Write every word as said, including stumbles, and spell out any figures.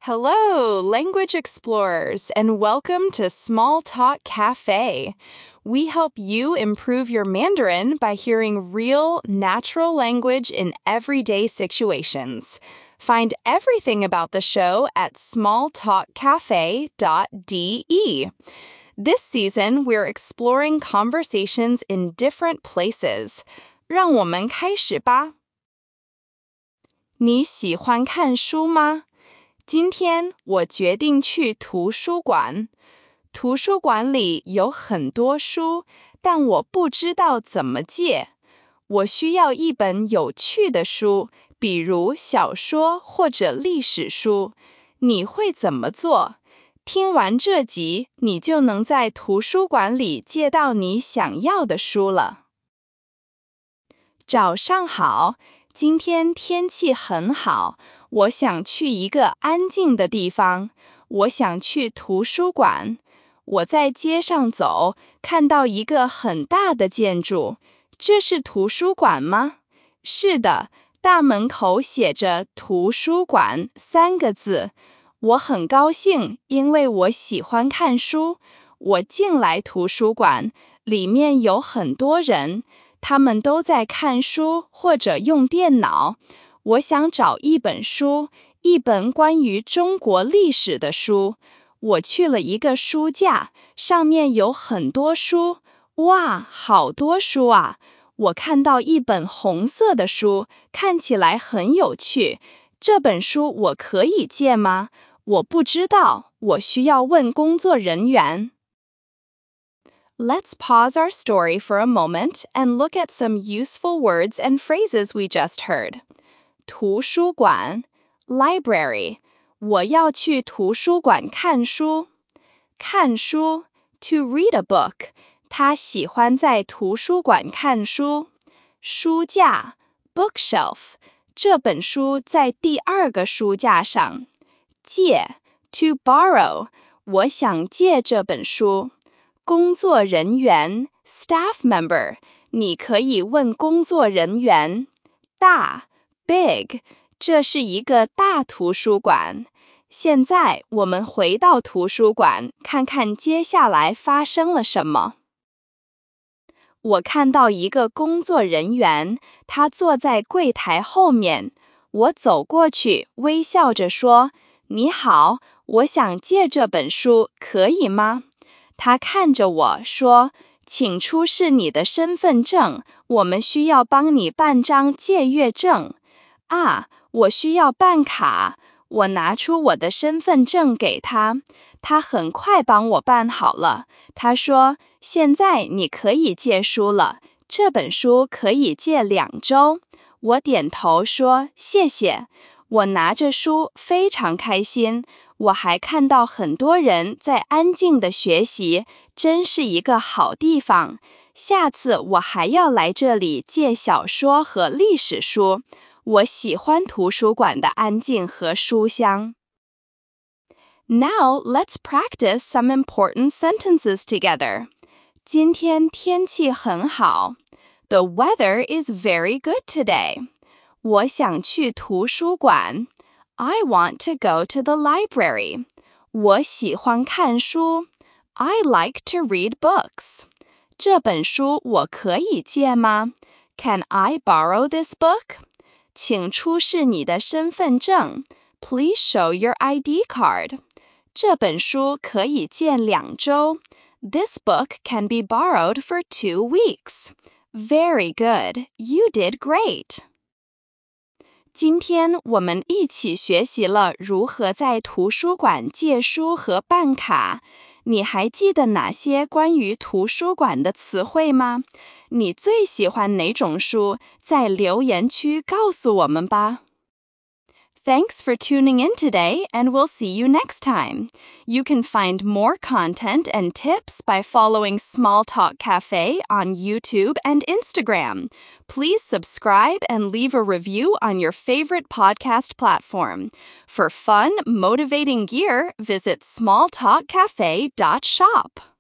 Hello, language explorers, and welcome to Small Talk Cafe. We help you improve your Mandarin by hearing real, natural language in everyday situations. Find everything about the show at small talk cafe dot d e. This season, we're exploring conversations in different places. 让我们开始吧。你喜欢看书吗？今天我决定去图书馆。图书馆里有很多书，但我不知道怎么借。我需要一本有趣的书，比如小说或者历史书。你会怎么做？听完这集，你就能在图书馆里借到你想要的书了。早上好，今天天气很好。我想去一个安静的地方，我想去图书馆。我在街上走，看到一个很大的建筑。这是图书馆吗？是的，大门口写着图书馆三个字。我很高兴，因为我喜欢看书。我进来图书馆，里面有很多人，他们都在看书或者用电脑。我想找一本书，一本关于中国历史的书。我去了一个书架，上面有很多书。哇，好多书啊！我看到一本红色的书，看起来很有趣。这本书我可以借吗？我不知道，我需要问工作人员。Let's pause our story for a moment and look at some useful words and phrases we just heard. 图书馆 library 我要去图书馆看书。看书 to read a book 他喜欢在图书馆看书。书架 bookshelf 这本书在第二个书架上。借 to borrow 我想借这本书。工作人员 staff member 你可以问工作人员。大Big， 这是一个大图书馆。现在我们回到图书馆，看看接下来发生了什么。我看到一个工作人员，他坐在柜台后面。我走过去，微笑着说：“你好，我想借这本书，可以吗？”他看着我说：“请出示你的身份证，我们需要帮你办张借阅证。”啊，我需要办卡。我拿出我的身份证给他，他很快帮我办好了。他说：“现在你可以借书了，这本书可以借两周。”我点头说：“谢谢。”我拿着书非常开心。我还看到很多人在安静地学习，真是一个好地方。下次我还要来这里借小说和历史书。我喜欢图书馆的安静和书香。Now let's practice some important sentences together. 今天天气很好。The weather is very good today. 我想去图书馆。I want to go to the library. 我喜欢看书。I like to read books. 这本书我可以借吗？ Can I borrow this book?请出示你的身份证。Please show your I D card. 这本书可以借两周。This book can be borrowed for two weeks. Very good. You did great. 今天我们一起学习了如何在图书馆借书和办卡。你还记得哪些关于图书馆的词汇吗？你最喜欢哪种书？在留言区告诉我们吧。Thanks for tuning in today, and we'll see you next time. You can find more content and tips by following Small Talk Cafe on YouTube and Instagram. Please subscribe and leave a review on your favorite podcast platform. For fun, motivating gear, visit small talk cafe dot shop.